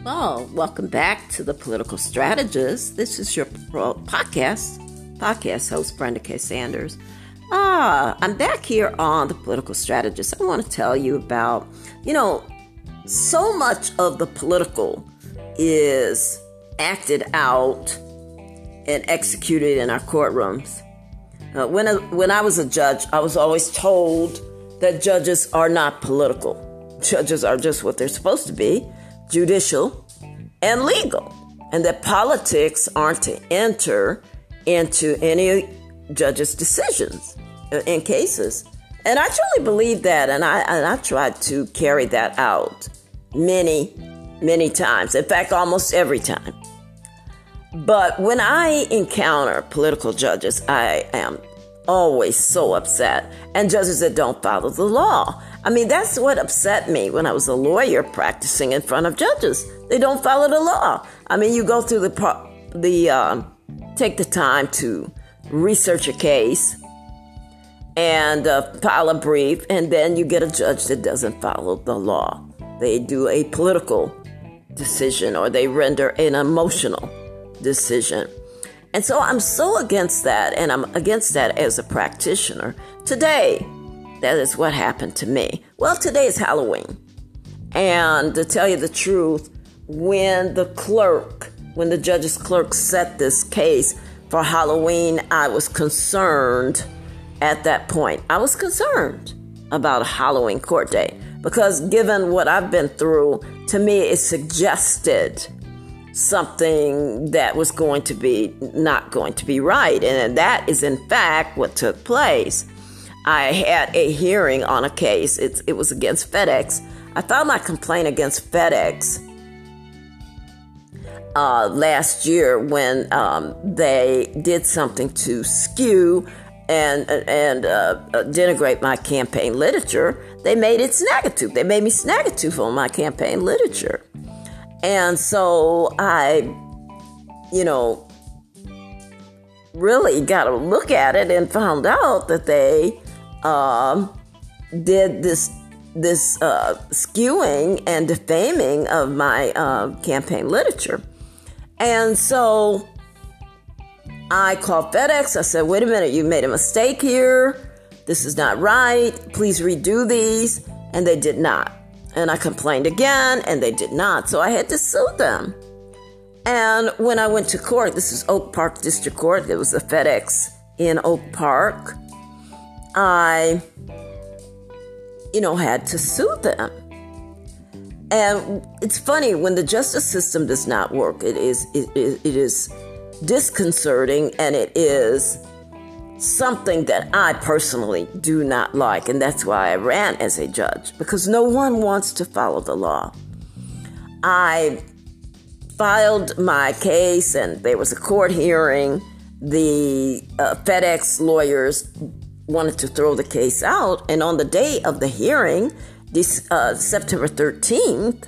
Well, welcome back to The Political Strategist. This is your podcast host, Brenda K. Sanders. I'm back here on The Political Strategist. I want to tell you about, so much of the political is acted out and executed in our courtrooms. When I was a judge, I was always told that judges are not political. Judges are just what they're supposed to be, judicial and legal, and that politics aren't to enter into any judge's decisions in cases. And I truly believe that, and I tried to carry that out many, many times. In fact, almost every time. But when I encounter political judges, I am always so upset. And judges that don't follow the law. I mean, that's what upset me when I was a lawyer practicing in front of judges. They don't follow the law. I mean, you go through take the time to research a case and file a brief, and then you get a judge that doesn't follow the law. They do a political decision, or they render an emotional decision. And so I'm so against that, and I'm against that as a practitioner. Today, that is what happened to me. Well, today is Halloween. And to tell you the truth, when the judge's clerk set this case for Halloween, I was concerned at that point. I was concerned about a Halloween court day because given what I've been through, to me, it suggested something that was not going to be right. And that is, in fact, what took place. I had a hearing on a case. It was against FedEx. I filed my complaint against FedEx last year when they did something to skew and denigrate my campaign literature. They made it snaggatooth. They made me snaggatooth on my campaign literature. And so I, really got to look at it and found out that they did this skewing and defaming of my campaign literature. And so I called FedEx. I said, wait a minute, you made a mistake here. This is not right. Please redo these. And they did not. And I complained again, and they did not. So I had to sue them. And when I went to court, this is Oak Park District Court. There was a FedEx in Oak Park. I, had to sue them. And it's funny, when the justice system does not work, it is disconcerting, and it is something that I personally do not like. And that's why I ran as a judge, because no one wants to follow the law. I filed my case, and there was a court hearing. The FedEx lawyers wanted to throw the case out. And on the day of the hearing, September 13th,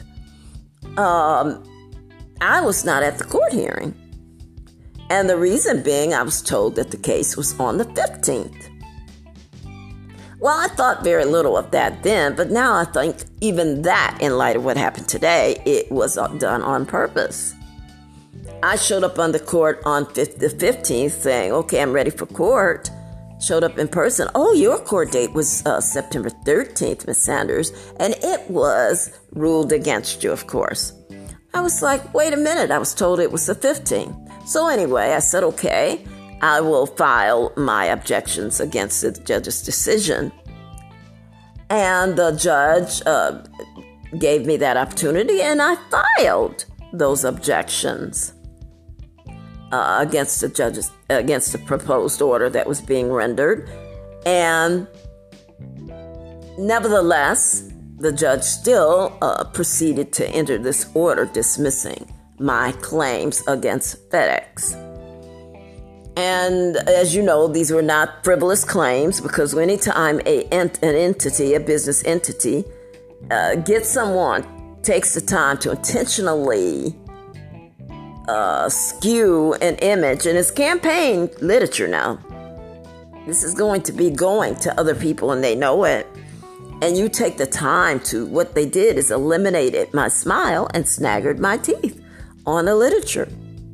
I was not at the court hearing. And the reason being, I was told that the case was on the 15th. Well, I thought very little of that then, but now I think even that, in light of what happened today, it was done on purpose. I showed up on the court on the 15th saying, okay, I'm ready for court. Showed up in person. Oh, your court date was September 13th, Ms. Sanders, and it was ruled against you, of course. I was like, wait a minute, I was told it was the 15th. So anyway, I said, okay, I will file my objections against the judge's decision. And the judge gave me that opportunity, and I filed those objections against the proposed order that was being rendered. And nevertheless, the judge still proceeded to enter this order dismissing my claims against FedEx. And as you know, these were not frivolous claims, because anytime an entity, a business entity, takes the time to intentionally skew an image, and it's campaign literature now. This is going to be going to other people, and they know it. And you take the time to, what they did is eliminated my smile and snaggered my teeth on the literature.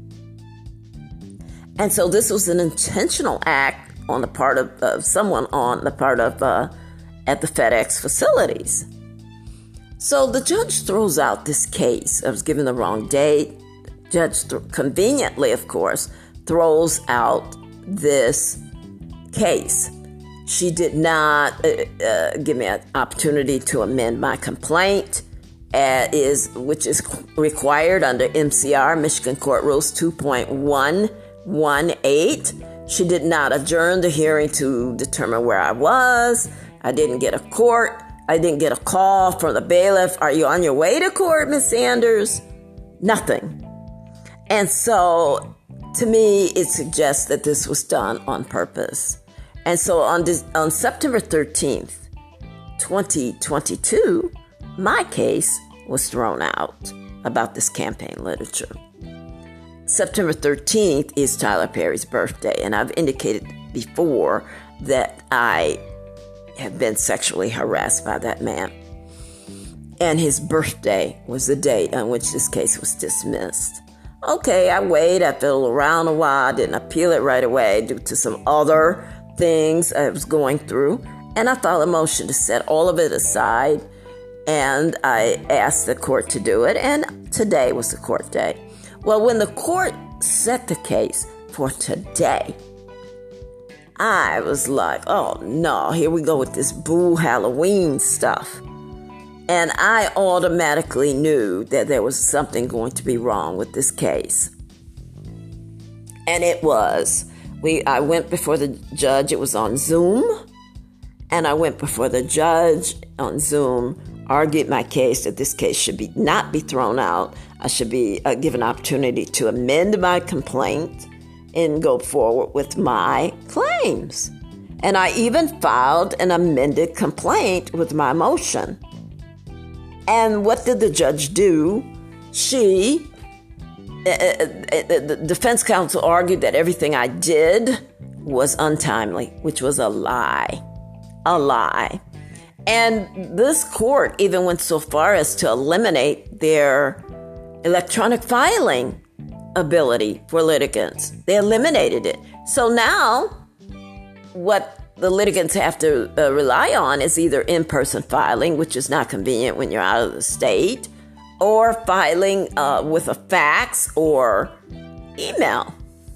And so this was an intentional act on the part of someone on the part of at the FedEx facilities. So the judge throws out this case. I was given the wrong date. Judge conveniently, of course, throws out this case. She did not give me an opportunity to amend my complaint, which is required under MCR, Michigan Court Rules 2.118. She did not adjourn the hearing to determine where I was. I didn't get a court. I didn't get a call from the bailiff. Are you on your way to court, Ms. Sanders? Nothing. And so, to me, it suggests that this was done on purpose. And so on September 13th, 2022, my case was thrown out about this campaign literature. September 13th is Tyler Perry's birthday, and I've indicated before that I have been sexually harassed by that man. And his birthday was the date on which this case was dismissed. Okay, I waited, I fiddled around a while, I didn't appeal it right away due to some other things I was going through, and I filed a motion to set all of it aside, and I asked the court to do it, and today was the court day. Well, when the court set the case for today, I was like, oh no, here we go with this boo Halloween stuff. And I automatically knew that there was something going to be wrong with this case. And it was. I went before the judge. It was on Zoom. And I went before the judge on Zoom, argued my case that this case should not be thrown out. I should be given an opportunity to amend my complaint and go forward with my claims. And I even filed an amended complaint with my motion. And what did the judge do? The defense counsel argued that everything I did was untimely, which was a lie. A lie. And this court even went so far as to eliminate their electronic filing ability for litigants. They eliminated it. So now, what the litigants have to rely on is either in-person filing, which is not convenient when you're out of the state, or filing with a fax or email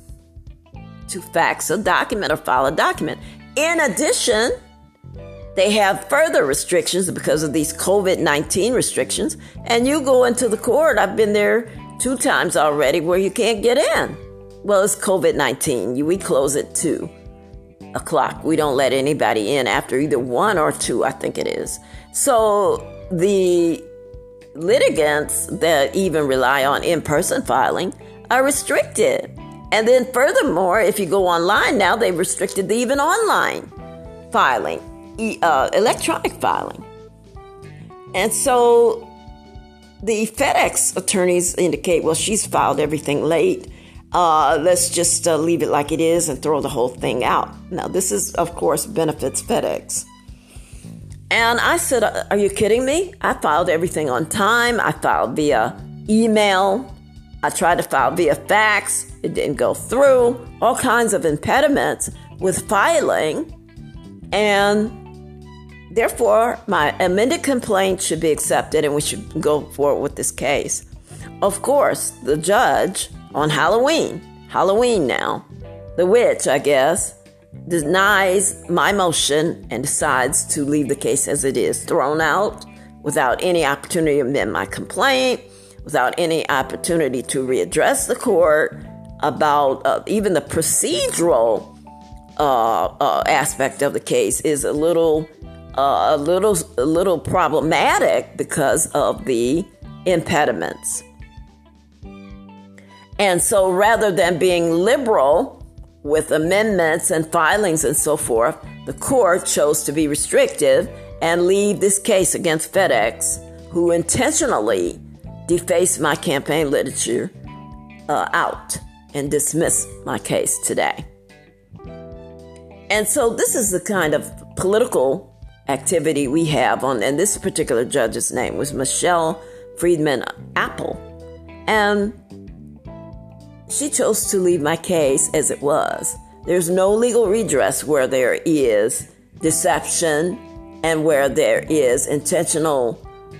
to fax a document or file a document. In addition, they have further restrictions because of these COVID-19 restrictions, and you go into the court. I've been there 2 times already where you can't get in. Well, it's COVID-19. We close at 2 o'clock. We don't let anybody in after either 1 or 2, I think it is. So the litigants that even rely on in-person filing are restricted. And then furthermore, if you go online now, they've restricted the even online filing, electronic filing. And so the FedEx attorneys indicate, well, she's filed everything late. Let's just leave it like it is and throw the whole thing out. Now, this is, of course, benefits FedEx. And I said, are you kidding me? I filed everything on time. I filed via email. I tried to file via fax. It didn't go through. All kinds of impediments with filing. And therefore, my amended complaint should be accepted and we should go forward with this case. Of course, the judge on Halloween now, the witch, I guess, denies my motion and decides to leave the case as it is, thrown out without any opportunity to amend my complaint, without any opportunity to readdress the court about even the procedural aspect of the case is a little problematic because of the impediments. And so rather than being liberal with amendments and filings and so forth, the court chose to be restrictive and leave this case against FedEx, who intentionally defaced my campaign literature, out and dismiss my case today. And so this is the kind of political activity we have on, and this particular judge's name was Michelle Friedman Apple. And she chose to leave my case as it was. There's no legal redress where there is deception and where there is intentional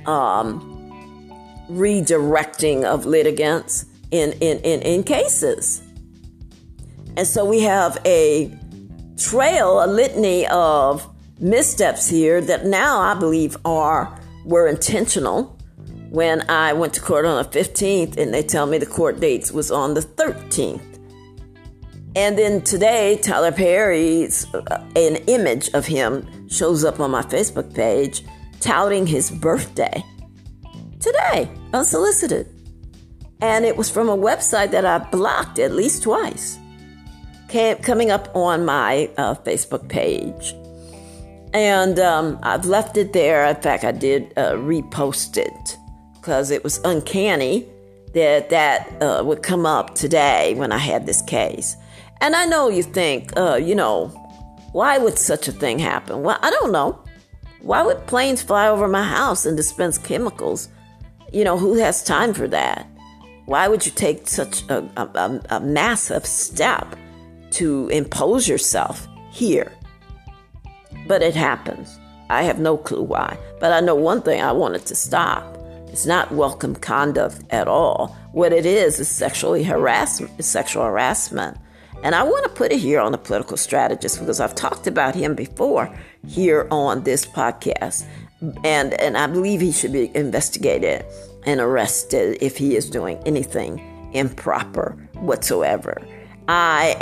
redirecting of litigants in cases. And so we have a litany of missteps here that now I believe were intentional. When I went to court on the 15th and they tell me the court dates was on the 13th. And then today, Tyler Perry's an image of him shows up on my Facebook page touting his birthday. Today, unsolicited. And it was from a website that I blocked at least twice. Coming up on my Facebook page. And I've left it there. In fact, I did repost it because it was uncanny that would come up today when I had this case. And I know you think, why would such a thing happen? Well, I don't know. Why would planes fly over my house and dispense chemicals? Who has time for that? Why would you take such a massive step to impose yourself here? But it happens. I have no clue why. But I know one thing I wanted to stop. It's not welcome conduct at all. What it is sexual harassment. And I want to put it here on the political strategist because I've talked about him before here on this podcast. And I believe he should be investigated and arrested if he is doing anything improper whatsoever. I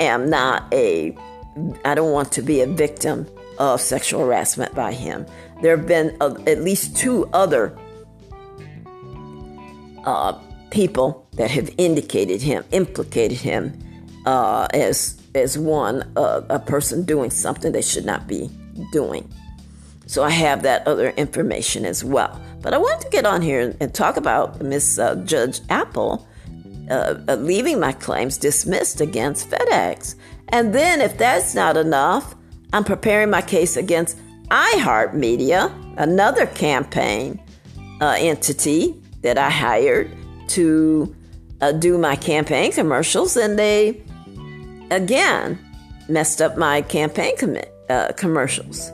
don't want to be a victim of sexual harassment by him. There have been at least two other people that have implicated him as one a person doing something they should not be doing. So I have that other information as well. But I want to get on here and talk about Miss Judge Apple leaving my claims dismissed against FedEx. And then if that's not enough, I'm preparing my case against iHeartMedia, another campaign entity that I hired to do my campaign commercials, and they, again, messed up my campaign commercials.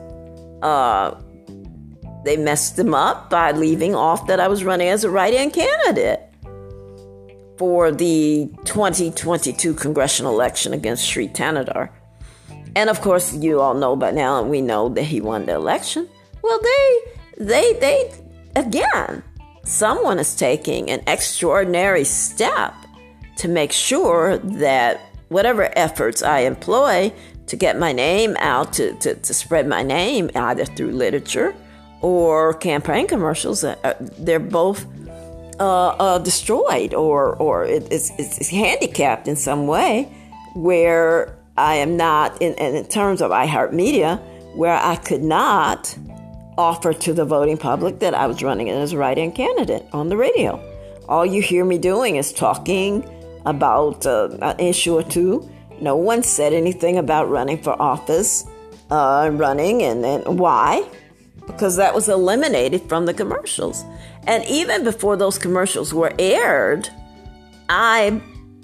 They messed them up by leaving off that I was running as a write-in candidate for the 2022 congressional election against Sri Thanedar. And of course, you all know by now, and we know that he won the election. Well, they again, someone is taking an extraordinary step to make sure that whatever efforts I employ to get my name out, to spread my name either through literature or campaign commercials, they're both destroyed or it's handicapped in some way, where I am not, in terms of iHeartMedia, where I could not offer to the voting public that I was running as a write-in candidate on the radio. All you hear me doing is talking about an issue or two. No one said anything about running for office, and why? Because that was eliminated from the commercials. And even before those commercials were aired, I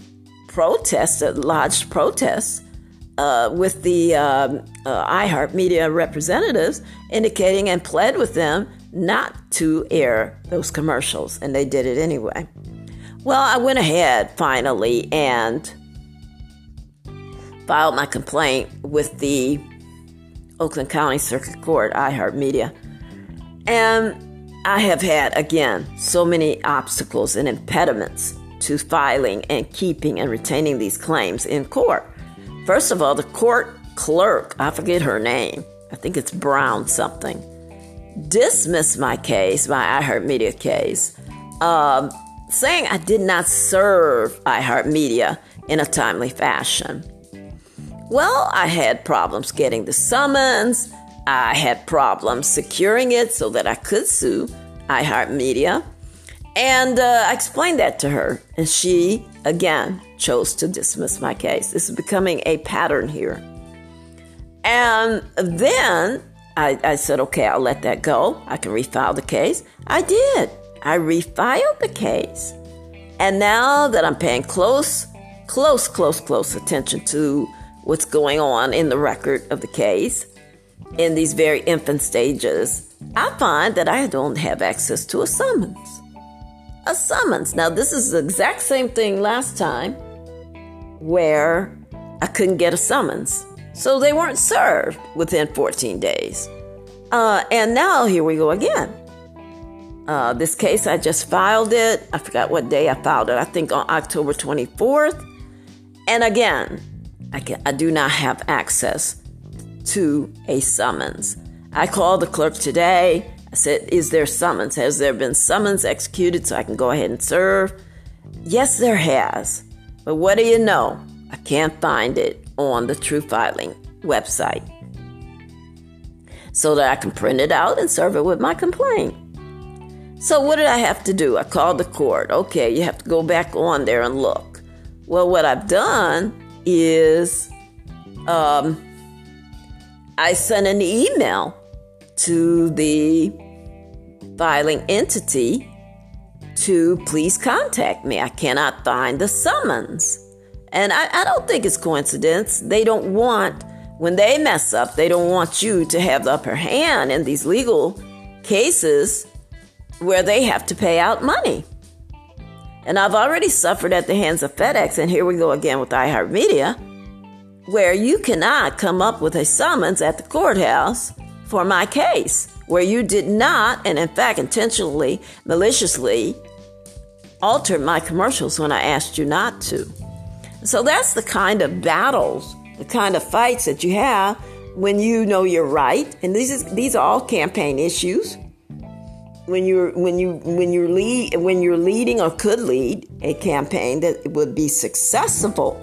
lodged protests with the iHeartMedia representatives, indicating and pled with them not to air those commercials, and they did it anyway. Well, I went ahead finally and filed my complaint with the Oakland County Circuit Court, iHeartMedia. And I have had, again, so many obstacles and impediments to filing and keeping and retaining these claims in court. First of all, the court clerk, I forget her name, I think it's Brown something, dismissed my case, my iHeartMedia case, saying I did not serve iHeartMedia in a timely fashion. Well, I had problems getting the summons. I had problems securing it so that I could sue iHeartMedia. And I explained that to her. And she, again, chose to dismiss my case. This is becoming a pattern here. And then I said, okay, I'll let that go. I can refile the case. I did. I refiled the case. And now that I'm paying close attention to what's going on in the record of the case, in these very infant stages, I find that I don't have access to a summons. A summons. Now, this is the exact same thing last time where I couldn't get a summons. So they weren't served within 14 days. And now here we go again. This case, I just filed it. I forgot what day I filed it. I think on October 24th. And again, I do not have access to a summons. I called the clerk today. I said, is there summons? Has there been summons executed so I can go ahead and serve? Yes, there has. But what do you know? I can't find it on the True Filing website so that I can print it out and serve it with my complaint. So what did I have to do? I called the court. Okay, you have to go back on there and look. Well, what I've done is I sent an email to the filing entity to please contact me. I cannot find the summons. And I don't think it's coincidence. They don't want, when they mess up, they don't want you to have the upper hand in these legal cases where they have to pay out money. And I've already suffered at the hands of FedEx, and here we go again with iHeartMedia, where you cannot come up with a summons at the courthouse for my case, where you did not, and in fact intentionally, maliciously, altered my commercials when I asked you not to. So that's the kind of battles, the kind of fights that you have when you know you're right. And these are all campaign issues. When you're leading or could lead a campaign that would be successful,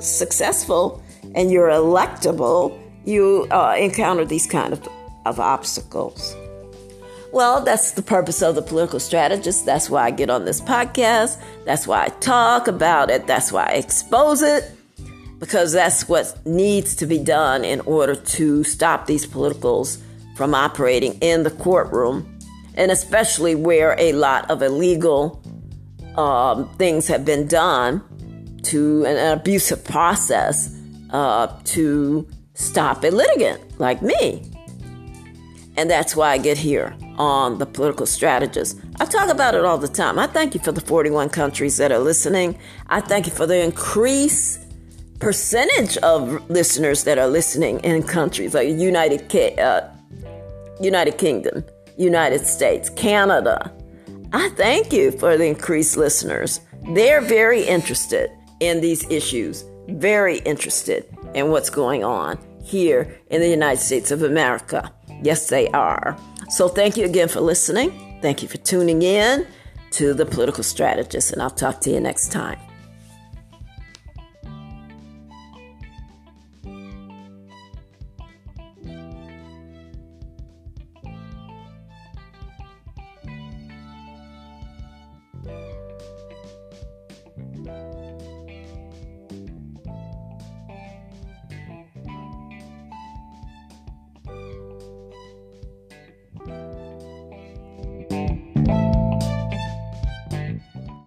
and you're electable, you encounter these kind of obstacles. Well, that's the purpose of the political strategist. That's why I get on this podcast. That's why I talk about it. That's why I expose it, because that's what needs to be done in order to stop these politicals from operating in the courtroom, and especially where a lot of illegal things have been done to an abusive process to stop a litigant like me. And that's why I get here on the political strategist. I talk about it all the time. I thank you for the 41 countries that are listening. I thank you for the increased percentage of listeners that are listening in countries like United Kingdom, United States, Canada. I thank you for the increased listeners. They're very interested in these issues, very interested in what's going on here in the United States of America. Yes, they are. So thank you again for listening. Thank you for tuning in to The Political Strategist, and I'll talk to you next time.